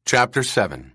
Chapter 7.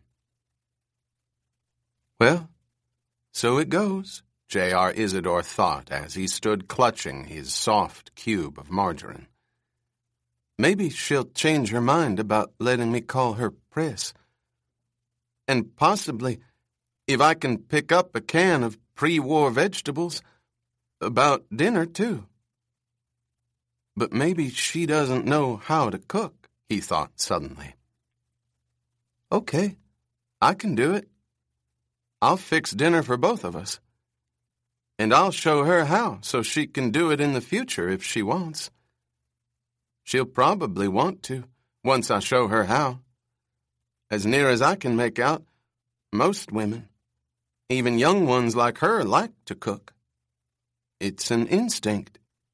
Well, so it goes, J.R. Isidore thought as he stood clutching his soft cube of margarine. Maybe she'll change her mind about letting me call her Priss. And possibly, if I can pick up a can of pre-war vegetables, about dinner, too. But maybe she doesn't know how to cook, he thought suddenly. Okay, I can do it. I'll fix dinner for both of us. And I'll show her how so she can do it in the future if she wants. She'll probably want to, once I show her how. As near as I can make out, most women, even young ones like her, like to cook. It's an instinct.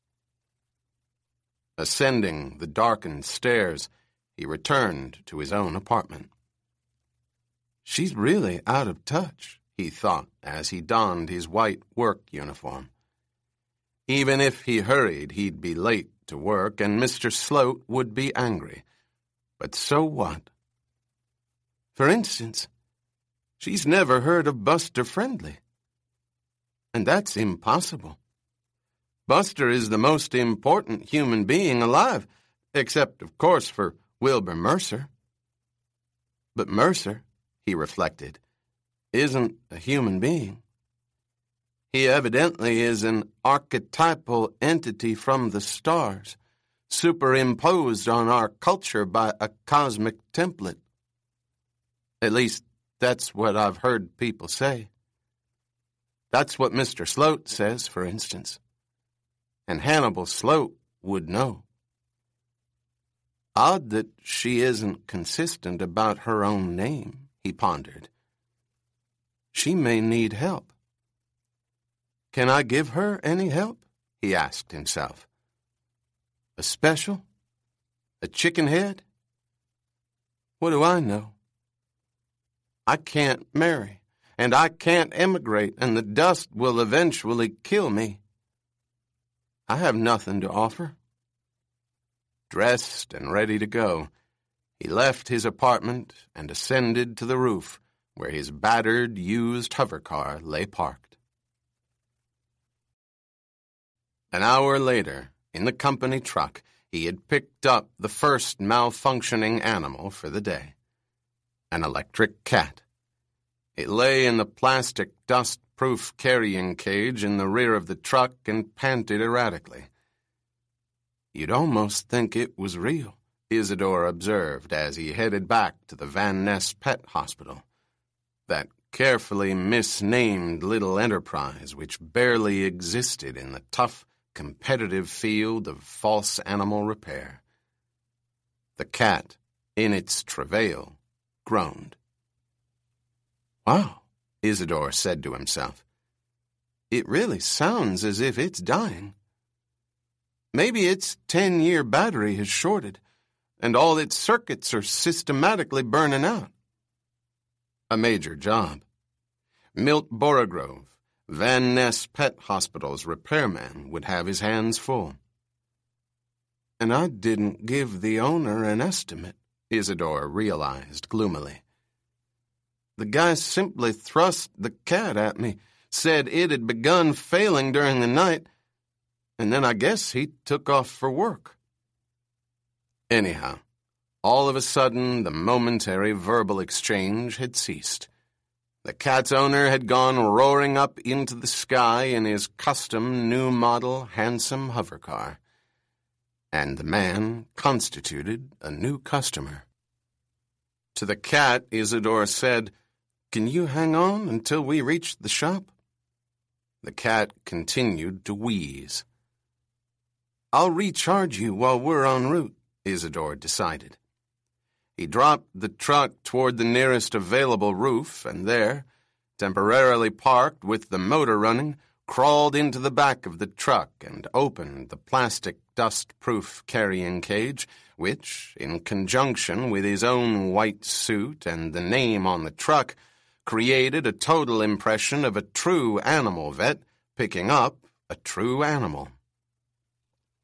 Ascending the darkened stairs, he returned to his own apartment. She's really out of touch, he thought as he donned his white work uniform. Even if he hurried, he'd be late to work, and Mr. Sloat would be angry. But so what? For instance, she's never heard of Buster Friendly. And that's impossible. Buster is the most important human being alive, except, of course, for Wilbur Mercer. But Mercer, he reflected, isn't a human being. He evidently is an archetypal entity from the stars, superimposed on our culture by a cosmic template. At least, that's what I've heard people say. That's what Mr. Sloat says, for instance. And Hannibal Sloat would know. Odd that she isn't consistent about her own name, he pondered. She may need help. Can I give her any help? He asked himself. A special? A chicken head? What do I know? I can't marry, and I can't emigrate, and the dust will eventually kill me. I have nothing to offer. Dressed and ready to go, he left his apartment and ascended to the roof, where his battered, used hovercar lay parked. An hour later, in the company truck, he had picked up the first malfunctioning animal for the day, an electric cat. It lay in the plastic dust-proof carrying cage in the rear of the truck and panted erratically. You'd almost think it was real, Isidore observed as he headed back to the Van Ness Pet Hospital, that carefully misnamed little enterprise which barely existed in the tough, competitive field of false animal repair. The cat, in its travail, groaned. Wow, Isidore said to himself. It really sounds as if it's dying. Maybe its 10-year battery has shorted, and all its circuits are systematically burning out. A major job. Milt Borogrove, Van Ness Pet Hospital's repairman, would have his hands full. And I didn't give the owner an estimate, Isidore realized gloomily. The guy simply thrust the cat at me, said it had begun failing during the night, and then I guess he took off for work. Anyhow, all of a sudden the momentary verbal exchange had ceased. The cat's owner had gone roaring up into the sky in his custom new-model handsome hovercar, and the man constituted a new customer. To the cat, Isidore said, Can you hang on until we reach the shop? The cat continued to wheeze. I'll recharge you while we're en route, Isidore decided. He dropped the truck toward the nearest available roof and there, temporarily parked with the motor running, crawled into the back of the truck and opened the plastic dust-proof carrying cage, which, in conjunction with his own white suit and the name on the truck, created a total impression of a true animal vet picking up a true animal.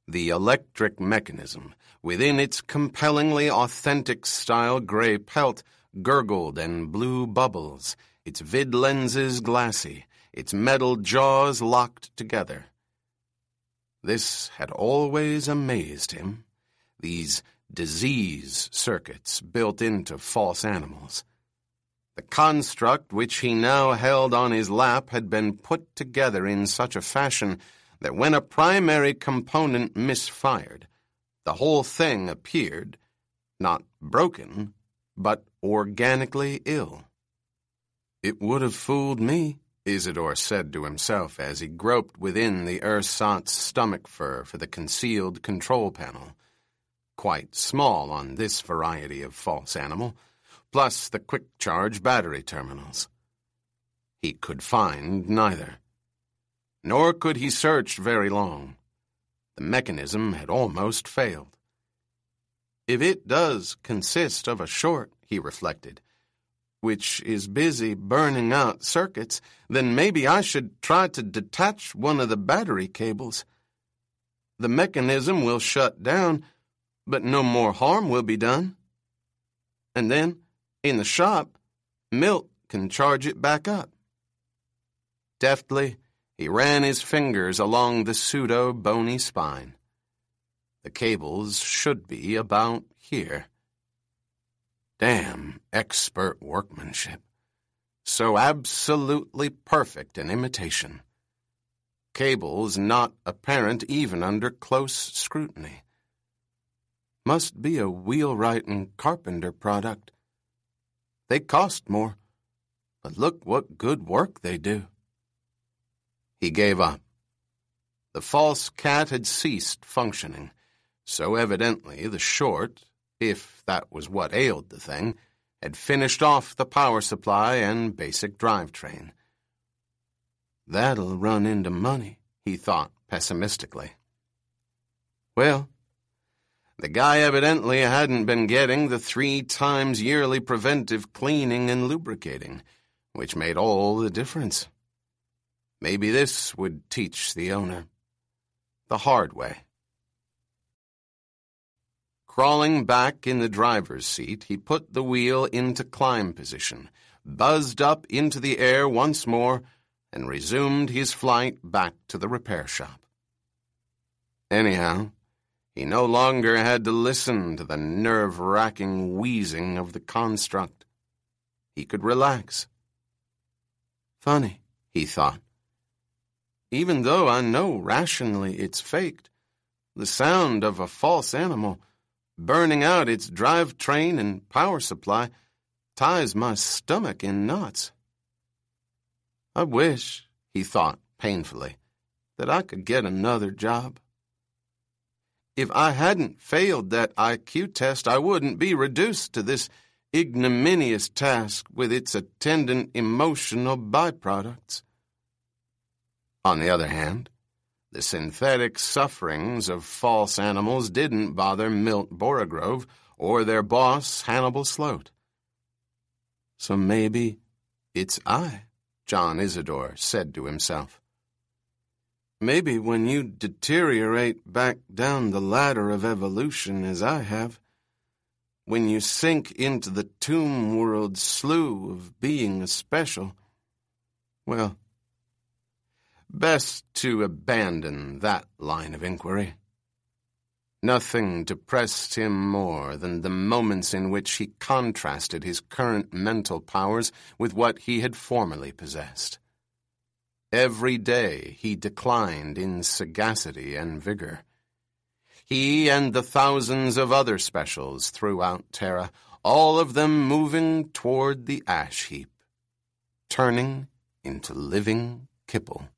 The electric mechanism, within its compellingly authentic-style gray pelt, gurgled and blew bubbles, its vid lenses glassy, its metal jaws locked together. This had always amazed him, these disease circuits built into false animals. The construct which he now held on his lap had been put together in such a fashion that when a primary component misfired, the whole thing appeared, not broken, but organically ill. "It would have fooled me," Isidore said to himself as he groped within the ersatz stomach fur for the concealed control panel, quite small on this variety of false animal, plus the quick-charge battery terminals. He could find neither. Nor could he search very long. The mechanism had almost failed. If it does consist of a short, he reflected, which is busy burning out circuits, then maybe I should try to detach one of the battery cables. The mechanism will shut down, but no more harm will be done. And then, in the shop, Milt can charge it back up. Deftly, he ran his fingers along the pseudo-bony spine. The cables should be about here. Damn expert workmanship. So absolutely perfect an imitation. Cables not apparent even under close scrutiny. Must be a wheelwright and carpenter product. They cost more, but look what good work they do. He gave up. The false cat had ceased functioning, so evidently the short, if that was what ailed the thing, had finished off the power supply and basic drivetrain. That'll run into money, he thought pessimistically. Well, the guy evidently hadn't been getting the 3 times yearly preventive cleaning and lubricating, which made all the difference. Maybe this would teach the owner. The hard way. Crawling back in the driver's seat, he put the wheel into climb position, buzzed up into the air once more, and resumed his flight back to the repair shop. Anyhow, he no longer had to listen to the nerve-wracking wheezing of the construct. He could relax. Funny, he thought. Even though I know rationally it's faked, the sound of a false animal burning out its drivetrain and power supply ties my stomach in knots. I wish, he thought painfully, that I could get another job. If I hadn't failed that IQ test, I wouldn't be reduced to this ignominious task with its attendant emotional byproducts. On the other hand, the synthetic sufferings of false animals didn't bother Milt Borogrove or their boss, Hannibal Sloat. So maybe it's I, John Isidore said to himself. Maybe when you deteriorate back down the ladder of evolution as I have, when you sink into the tomb world slough of being a special, well, best to abandon that line of inquiry. Nothing depressed him more than the moments in which he contrasted his current mental powers with what he had formerly possessed. Every day he declined in sagacity and vigor. He and the thousands of other specials throughout Terra, all of them moving toward the ash heap, turning into living kibble.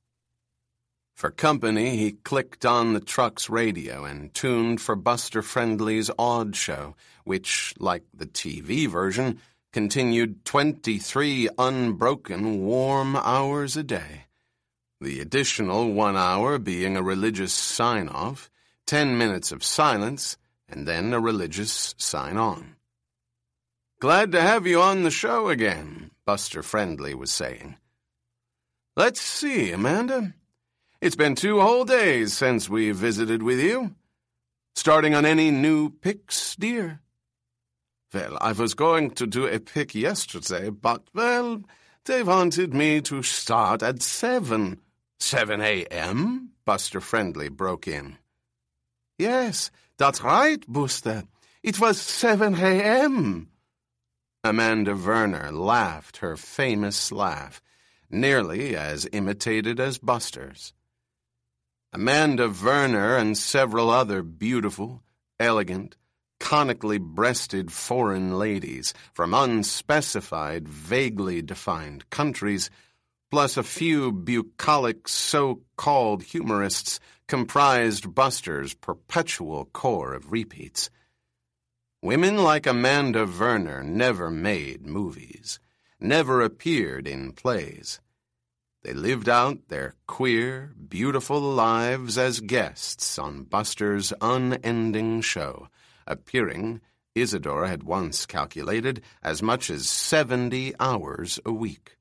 For company, he clicked on the truck's radio and tuned for Buster Friendly's Odd Show, which, like the TV version, continued 23 unbroken warm hours a day. The additional 1 hour being a religious sign-off, 10 minutes of silence, and then a religious sign-on. "Glad to have you on the show again," Buster Friendly was saying. "Let's see, Amanda. It's been 2 whole days since we visited with you. Starting on any new picks, dear? Well, I was going to do a pick yesterday, but, well, they wanted me to start at 7. 7 a.m.? Buster Friendly broke in. Yes, that's right, Buster. It was 7 a.m. Amanda Werner laughed her famous laugh, nearly as imitated as Buster's. Amanda Werner and several other beautiful, elegant, conically breasted foreign ladies from unspecified, vaguely defined countries, plus a few bucolic so-called humorists, comprised Buster's perpetual core of repeats. Women like Amanda Werner never made movies, never appeared in plays. They lived out their queer, beautiful lives as guests on Buster's unending show, appearing, Isadora had once calculated, as much as 70 hours a week.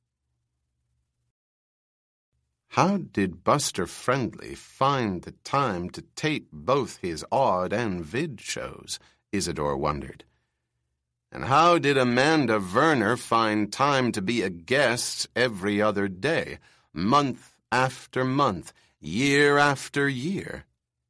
How did Buster Friendly find the time to tape both his odd and vid shows? Isadora wondered. And how did Amanda Werner find time to be a guest every other day, month after month, year after year?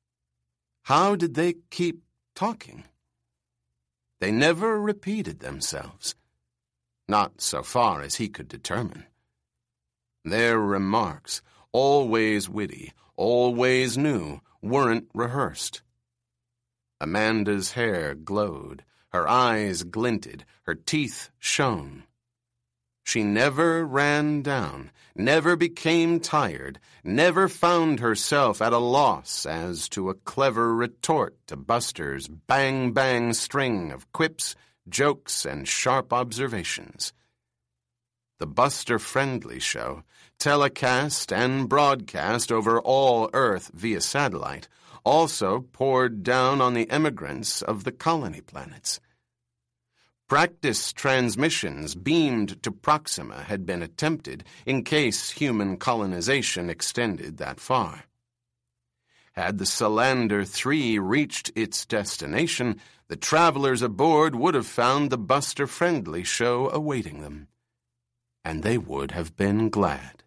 How did they keep talking? They never repeated themselves, not so far as he could determine. Their remarks, always witty, always new, weren't rehearsed. Amanda's hair glowed, her eyes glinted, her teeth shone. She never ran down, never became tired, never found herself at a loss as to a clever retort to Buster's bang-bang string of quips, jokes, and sharp observations. The Buster Friendly Show, telecast and broadcast over all Earth via satellite, also poured down on the emigrants of the colony planets. Practice transmissions beamed to Proxima had been attempted in case human colonization extended that far. Had the Solander 3 reached its destination, the travelers aboard would have found the Buster Friendly Show awaiting them. And they would have been glad.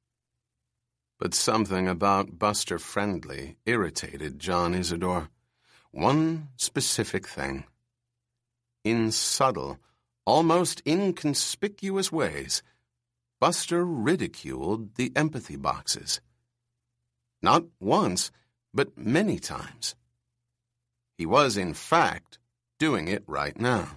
But something about Buster Friendly irritated John Isidore. One specific thing. In subtle, almost inconspicuous ways, Buster ridiculed the empathy boxes. Not once, but many times. He was, in fact, doing it right now.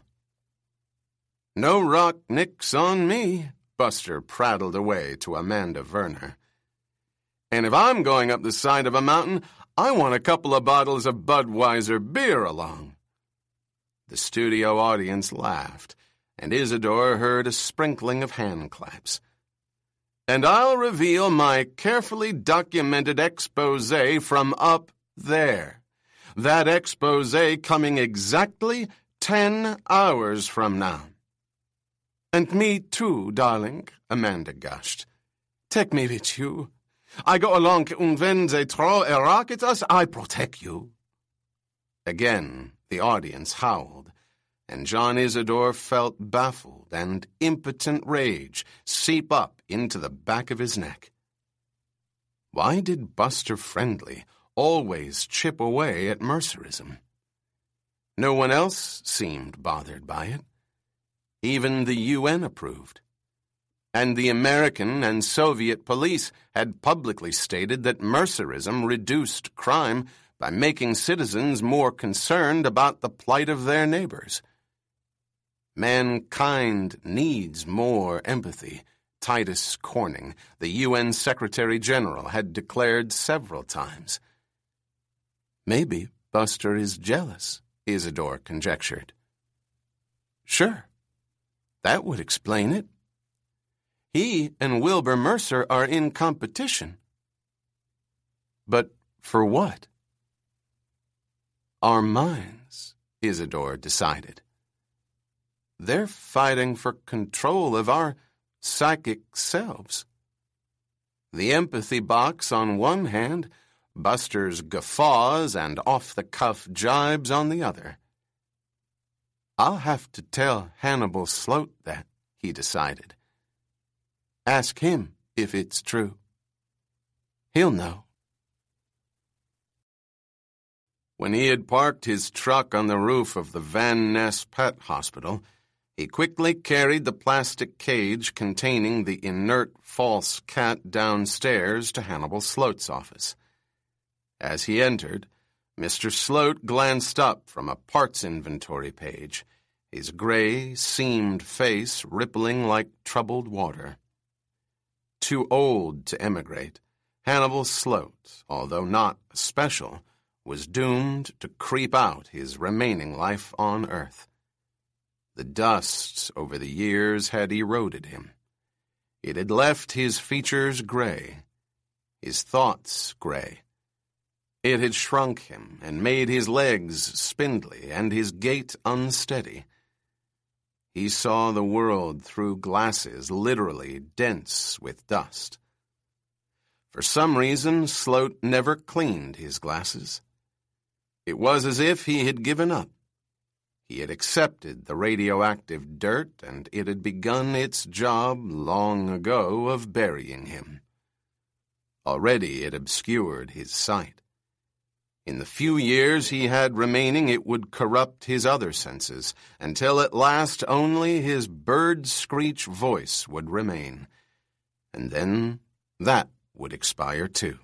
No rock nicks on me, Buster prattled away to Amanda Werner. And if I'm going up the side of a mountain, I want a couple of bottles of Budweiser beer along. The studio audience laughed, and Isadora heard a sprinkling of hand claps. And I'll reveal my carefully documented exposé from up there. That exposé coming exactly 10 hours from now. And me too, darling, Amanda gushed. Take me with you. I go along, and when they throw a rock at us, I protect you. Again, the audience howled, and John Isidore felt baffled and impotent rage seep up into the back of his neck. Why did Buster Friendly always chip away at Mercerism? No one else seemed bothered by it. Even the UN approved. And the American and Soviet police had publicly stated that Mercerism reduced crime by making citizens more concerned about the plight of their neighbors. Mankind needs more empathy, Titus Corning, the UN Secretary General, had declared several times. Maybe Buster is jealous, Isadora conjectured. Sure, that would explain it. He and Wilbur Mercer are in competition. But for what? Our minds, Isadora decided. They're fighting for control of our psychic selves. the empathy box on one hand, Buster's guffaws and off-the-cuff jibes on the other. I'll have to tell Hannibal Sloat that, he decided. Ask him if it's true. He'll know. When he had parked his truck on the roof of the Van Ness Pet Hospital, he quickly carried the plastic cage containing the inert false cat downstairs to Hannibal Sloat's office. As he entered, Mr. Sloat glanced up from a parts inventory page, his gray, seamed face rippling like troubled water. Too old to emigrate, Hannibal Sloat, although not special, was doomed to creep out his remaining life on Earth. The dust over the years had eroded him. It had left his features gray, his thoughts gray. It had shrunk him and made his legs spindly and his gait unsteady. He saw the world through glasses literally dense with dust. For some reason, Sloat never cleaned his glasses. It was as if he had given up. He had accepted the radioactive dirt, and it had begun its job long ago of burying him. Already it obscured his sight. In the few years he had remaining, it would corrupt his other senses, until at last only his bird-screech voice would remain. And then that would expire too.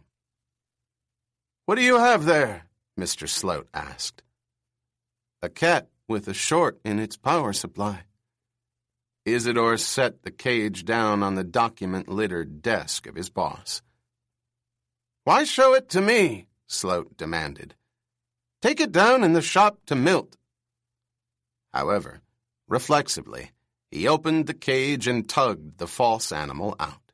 "What do you have there?" Mr. Sloat asked. "A cat with a short in its power supply." Isidore set the cage down on the document-littered desk of his boss. "Why show it to me?" Sloat demanded. "Take it down in the shop to Milt." However, reflexively, he opened the cage and tugged the false animal out.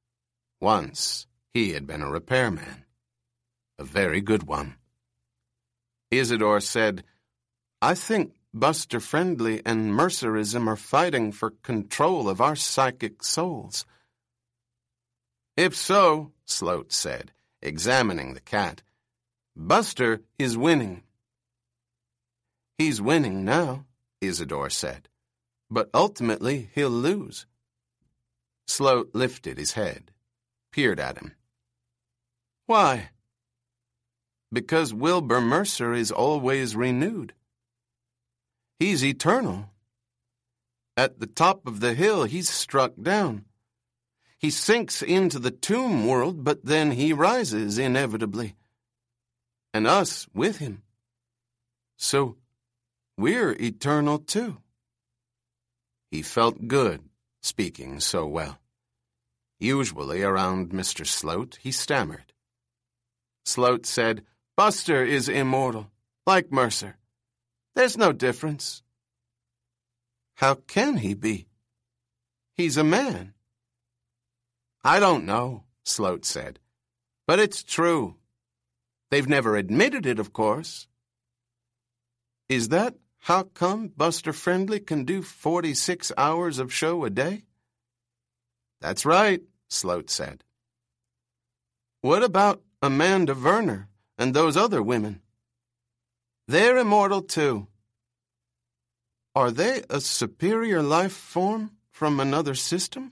Once, he had been a repairman. A very good one. Isidore said, "I think Buster Friendly and Mercerism are fighting for control of our psychic souls." "If so," Sloat said, examining the cat, "Buster is winning." "He's winning now," Isidore said, "but ultimately he'll lose." Sloat lifted his head, peered at him. "Why?" "Because Wilbur Mercer is always renewed. He's eternal. At the top of the hill, he's struck down. He sinks into the tomb world, but then he rises inevitably. And us with him. So we're eternal too." He felt good speaking so well. Usually around Mr. Sloat, he stammered. Sloat said, "Buster is immortal, like Mercer. There's no difference." "How can he be? He's a man." "I don't know," Sloat said, "but it's true. They've never admitted it, of course." "Is that how come Buster Friendly can do 46 hours of show a day?" "That's right," Sloat said. "What about Amanda Werner and those other women?" "They're immortal too." "Are they a superior life form from another system?"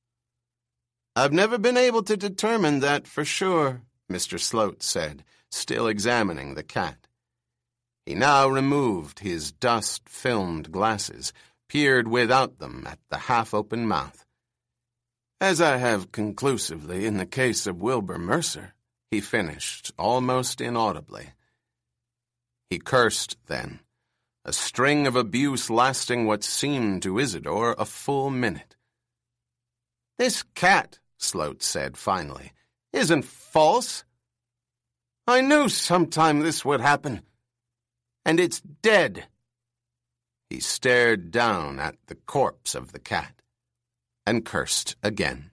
"I've never been able to determine that for sure," Mr. Sloat said, still examining the cat. He now removed his dust-filmed glasses, peered without them at the half-open mouth. "As I have conclusively in the case of Wilbur Mercer," he finished, almost inaudibly. He cursed then, a string of abuse lasting what seemed to Isidore a full minute. "This cat," Sloat said finally, "isn't false. I knew sometime this would happen. And it's dead." He stared down at the corpse of the cat and cursed again.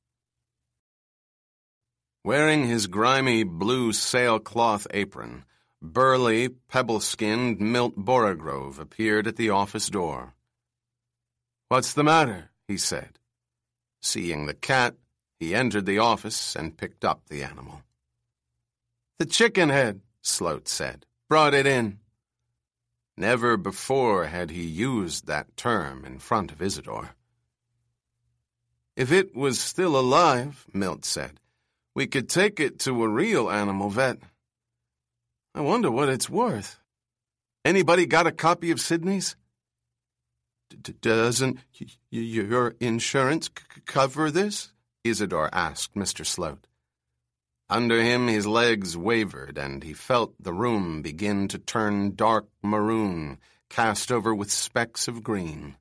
Wearing his grimy blue sailcloth apron, burly, pebble-skinned Milt Borogrove appeared at the office door. "What's the matter?" he said. Seeing the cat, He entered the office and picked up the animal. "The chicken head," Sloat said. "Brought it in." Never before had he used that term in front of Isidore. "If it was still alive," Milt said, "we could take it to a real animal vet. I wonder what it's worth. Anybody got a copy of Sidney's?" "Doesn't your insurance cover this?" Isidore asked Mr. Sloat. Under him his legs wavered, and he felt the room begin to turn dark maroon, cast over with specks of green.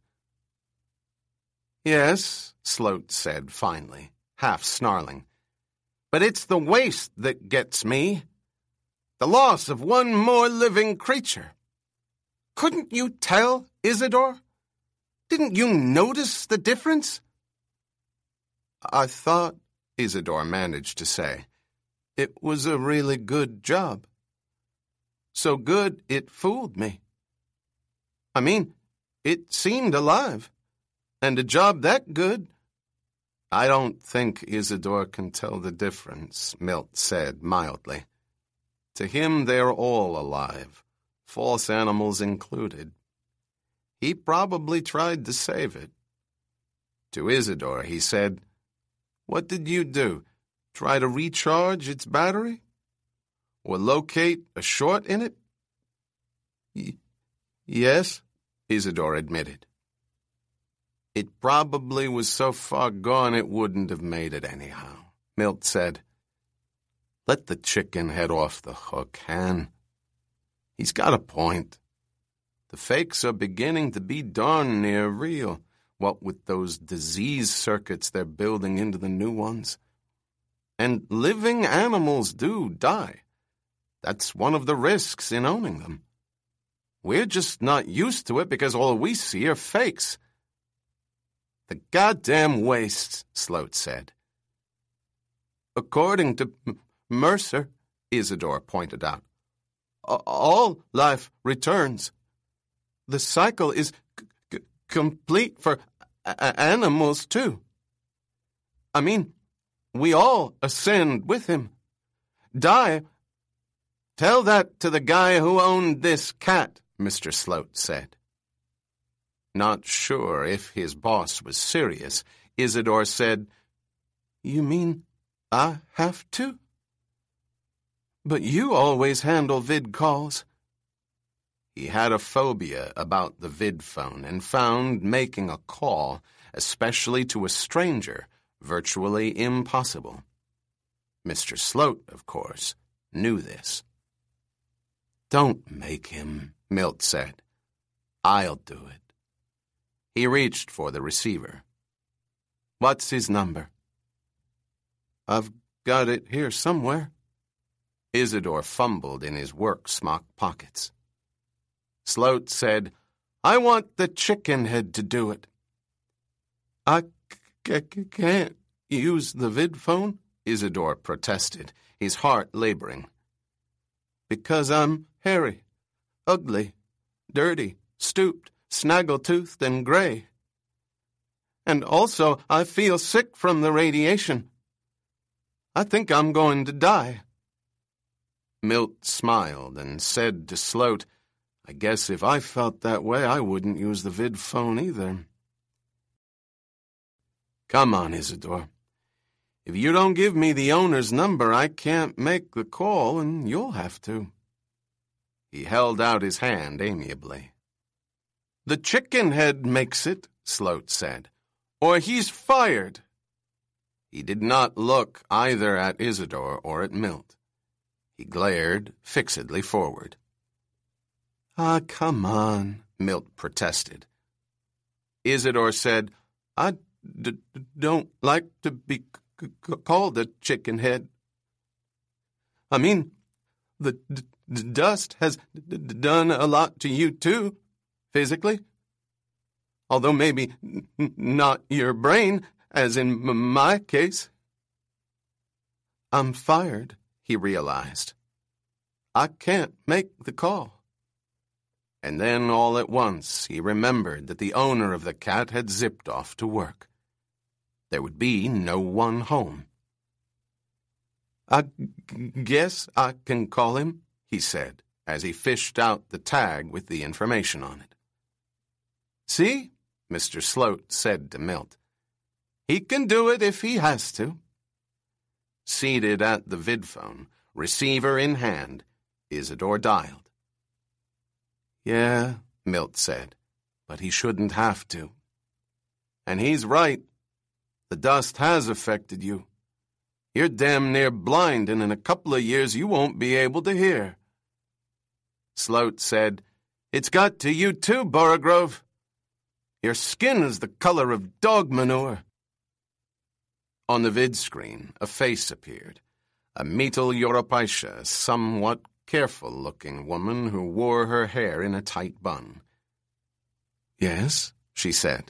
"Yes," Sloat said finally, half snarling, "but it's the waste that gets me. The loss of one more living creature. Couldn't you tell, Isidore? Didn't you notice the difference?" "I thought," Isidore managed to say, "it was a really good job. So good it fooled me. I mean, it seemed alive, and a job that good—" "I don't think Isidore can tell the difference," Milt said mildly. "To him they're all alive, false animals included. He probably tried to save it." To Isidore he said, "What did you do? Try to recharge its battery? Or locate a short in it?" "Yes," Isidore admitted. "It probably was so far gone it wouldn't have made it anyhow," Milt said. "Let the chicken head off the hook, Han. He's got a point. The fakes are beginning to be darn near real, what with those disease circuits they're building into the new ones. And living animals do die. That's one of the risks in owning them. We're just not used to it because all we see are fakes." "The goddamn waste," Sloat said. "According to Mercer," Isidore pointed out, "all life returns. The cycle is complete for animals, too. I mean, we all ascend with him. Die. Tell that to the guy who owned this cat," Mr. Sloat said. Not sure if his boss was serious, Isidore said, "You mean I have to? But you always handle vid calls." He had a phobia about the vid phone and found making a call, especially to a stranger, virtually impossible. Mr. Sloat, of course, knew this. "Don't make him," Milt said. "I'll do it." He reached for the receiver. "What's his number?" "I've got it here somewhere." Isidore fumbled in his work smock pockets. Sloat said, "I want the chicken head to do it." "I can't use the vid phone," Isidore protested, his heart laboring. "Because I'm hairy, ugly, dirty, stooped, snaggle-toothed, and gray. And also I feel sick from the radiation. I think I'm going to die." Milt smiled and said to Sloat, "I guess if I felt that way, I wouldn't use the vid phone either." "Come on, Isidore. If you don't give me the owner's number, I can't make the call, and you'll have to." He held out his hand amiably. "The chicken head makes it," Sloat said, "or he's fired." He did not look either at Isidore or at Milt. He glared fixedly forward. "Ah, come on," Milt protested. Isidore said, "I don't like to be called a chicken head. I mean, the dust has done a lot to you too, physically. Although maybe not your brain, as in my case." "I'm fired," he realized. "I can't make the call." And then all at once he remembered that the owner of the cat had zipped off to work. There would be no one home. "I guess I can call him," he said, as he fished out the tag with the information on it. "See?" Mr. Sloat said to Milt. "He can do it if he has to." Seated at the vidphone, receiver in hand, Isidore dialed. "Yeah," Milt said, "but he shouldn't have to. And he's right. The dust has affected you. You're damn near blind, and in a couple of years you won't be able to hear." Sloat said, "It's got to you too, Borogrove. Your skin is the color of dog manure." On the vid screen, a face appeared, a Metal Europaisha, somewhat careful-looking woman who wore her hair in a tight bun. "Yes," she said.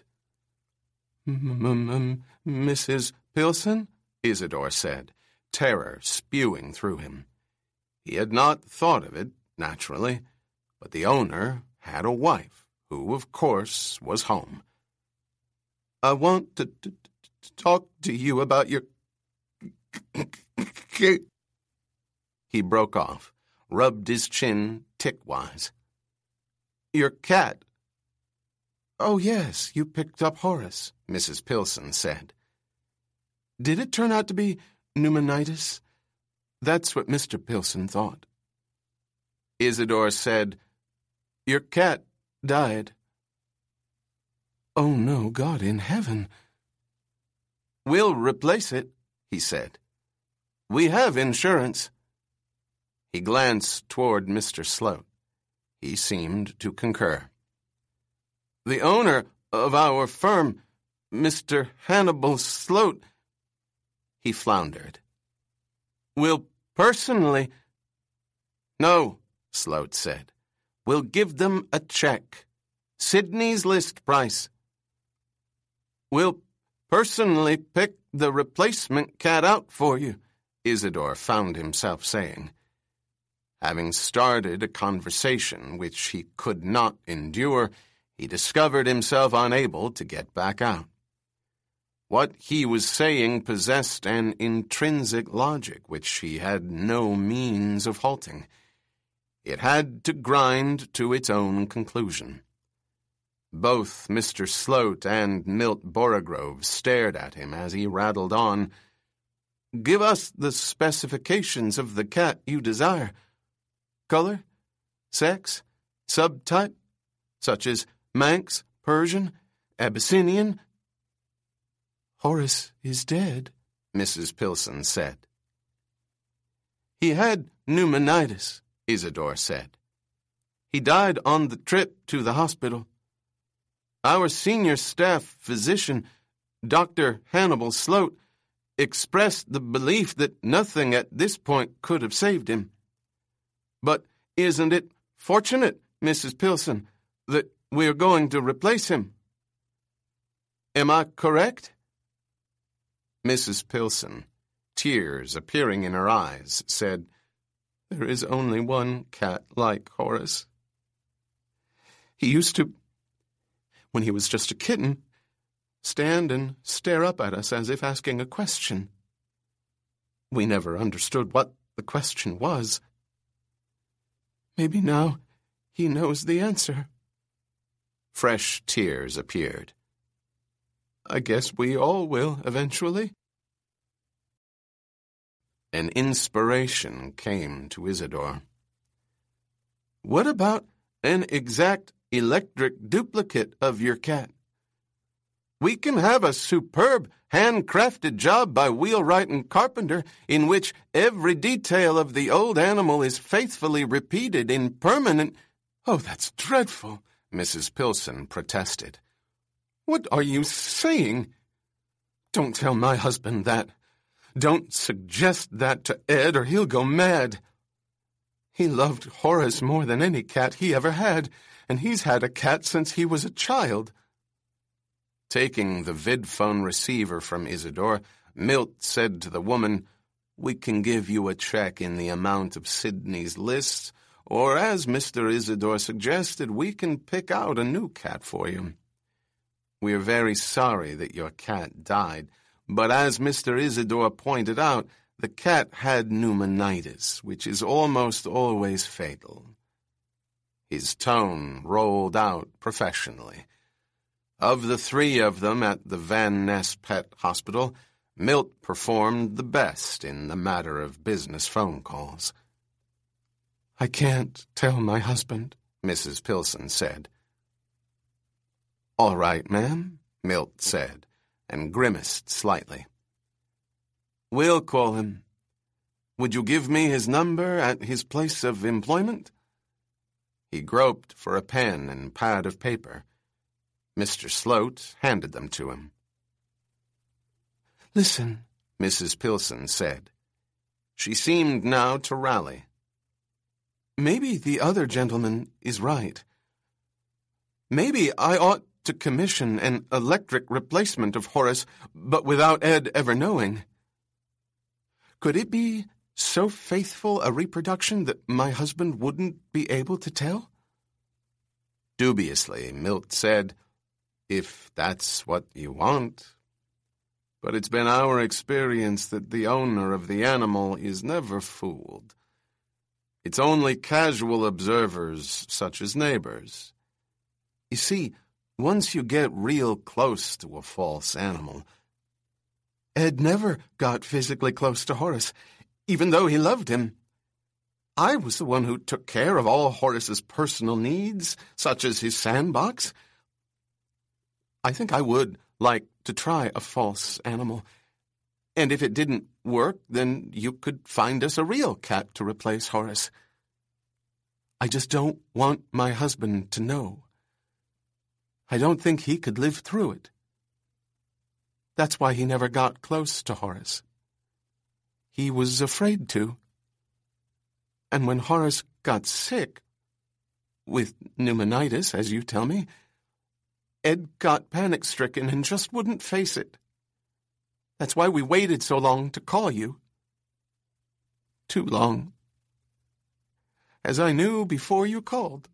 "Mrs. Pilson?" Isidore said, terror spewing through him. He had not thought of it, naturally, but the owner had a wife, who, of course, was home. "I want to talk to you about your He broke off, rubbed his chin tick-wise. "Your cat." "Oh, yes, you picked up Horace," Mrs. Pilson said. "Did it turn out to be pneumonitis?" That's what Mr. Pilson thought. Isidore said, "Your cat died." "Oh, no, God in heaven." "We'll replace it," he said. "We have insurance." He glanced toward Mr. Sloat. He seemed to concur. "The owner of our firm, Mr. Hannibal Sloat," he floundered, "will personally—" "No," Sloat said. "We'll give them a check. Sydney's list price. We'll personally pick the replacement cat out for you," Isidore found himself saying. Having started a conversation which he could not endure, he discovered himself unable to get back out. What he was saying possessed an intrinsic logic which he had no means of halting. It had to grind to its own conclusion. Both Mr. Sloat and Milt Borogrove stared at him as he rattled on. "Give us the specifications of the cat you desire. Color, sex, subtype, such as Manx, Persian, Abyssinian." "Horace is dead," Mrs. Pilson said. "He had pneumonitis," Isidore said. "He died on the trip to the hospital. Our senior staff physician, Dr. Hannibal Sloat, expressed the belief that nothing at this point could have saved him. But isn't it fortunate, Mrs. Pilson, that we're going to replace him? Am I correct?" Mrs. Pilson, tears appearing in her eyes, said, "There is only one cat like Horace. He used to, when he was just a kitten, stand and stare up at us as if asking a question. We never understood what the question was. Maybe now he knows the answer." Fresh tears appeared. "I guess we all will eventually." An inspiration came to Isidore. "What about an exact electric duplicate of your cat? We can have a superb handcrafted job by wheelwright and carpenter in which every detail of the old animal is faithfully repeated in permanent—" "Oh, that's dreadful," Mrs. Pilson protested. "What are you saying? Don't tell my husband that. Don't suggest that to Ed or he'll go mad. He loved Horace more than any cat he ever had, and he's had a cat since he was a child." Taking the vidphone receiver from Isidore, Milt said to the woman, "We can give you a check in the amount of Sydney's list, or as Mr. Isidore suggested, we can pick out a new cat for you. We're very sorry that your cat died, but as Mr. Isidore pointed out, the cat had pneumonitis, which is almost always fatal. His tone rolled out professionally. Of the three of them at the Van Ness Pet Hospital, Milt performed the best in the matter of business phone calls. "I can't tell my husband," Mrs. Pilson said. "All right, ma'am," Milt said, and grimaced slightly. "We'll call him. Would you give me his number at his place of employment?" He groped for a pen and pad of paper. Mr. Sloat handed them to him. "Listen," Mrs. Pilson said. She seemed now to rally. "Maybe the other gentleman is right. Maybe I ought to commission an electric replacement of Horace, but without Ed ever knowing. Could it be so faithful a reproduction that my husband wouldn't be able to tell?" Dubiously, Milt said, "If that's what you want. But it's been our experience that the owner of the animal is never fooled. It's only casual observers, such as neighbors. You see, once you get real close to a false animal—" "Ed never got physically close to Horace, even though he loved him. I was the one who took care of all Horace's personal needs, such as his sandbox. I think I would like to try a false animal. And if it didn't work, then you could find us a real cat to replace Horace. I just don't want my husband to know. I don't think he could live through it. That's why he never got close to Horace. He was afraid to. And when Horace got sick, with pneumonitis, as you tell me, Ed got panic-stricken and just wouldn't face it. That's why we waited so long to call you. Too long. As I knew before you called.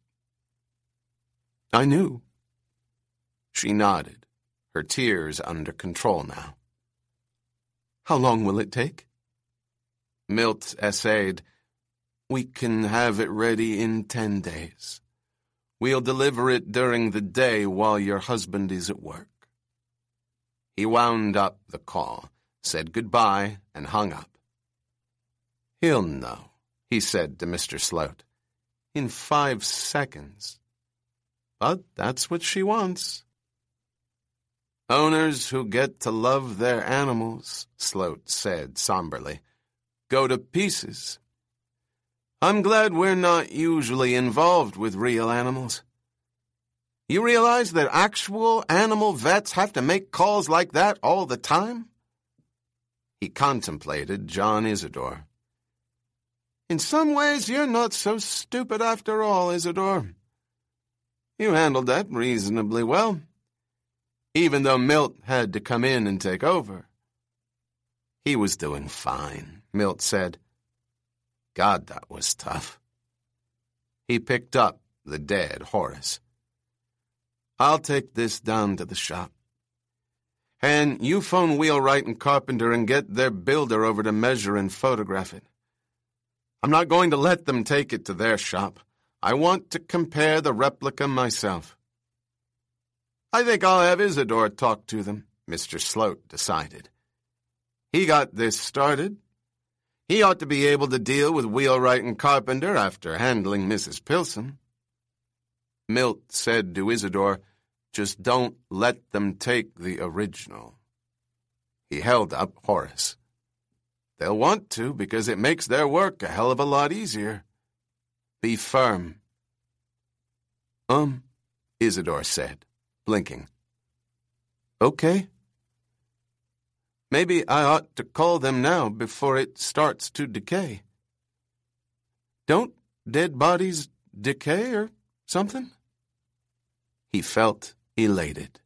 I knew." She nodded, her tears under control now. "How long will it take?" Milt essayed, "We can have it ready in 10 days. We'll deliver it during the day while your husband is at work." He wound up the call, said goodbye, and hung up. "He'll know," he said to Mr. Sloat, "in 5 seconds. But that's what she wants." "Owners who get to love their animals," Sloat said somberly, "go to pieces. I'm glad we're not usually involved with real animals. You realize that actual animal vets have to make calls like that all the time?" He contemplated John Isidore. "In some ways, you're not so stupid after all, Isidore. You handled that reasonably well, even though Milt had to come in and take over." "He was doing fine," Milt said. "God, that was tough." He picked up the dead Horace. "I'll take this down to the shop. And you phone Wheelwright and Carpenter and get their builder over to measure and photograph it. I'm not going to let them take it to their shop. I want to compare the replica myself." "I think I'll have Isidore talk to them," Mr. Sloat decided. "He got this started. He ought to be able to deal with Wheelwright and Carpenter after handling Mrs. Pilson." Milt said to Isidore, "Just don't let them take the original." He held up Horace. "They'll want to because it makes their work a hell of a lot easier. Be firm." Isidore said, blinking. "Okay. Maybe I ought to call them now before it starts to decay. Don't dead bodies decay or something?" He felt elated.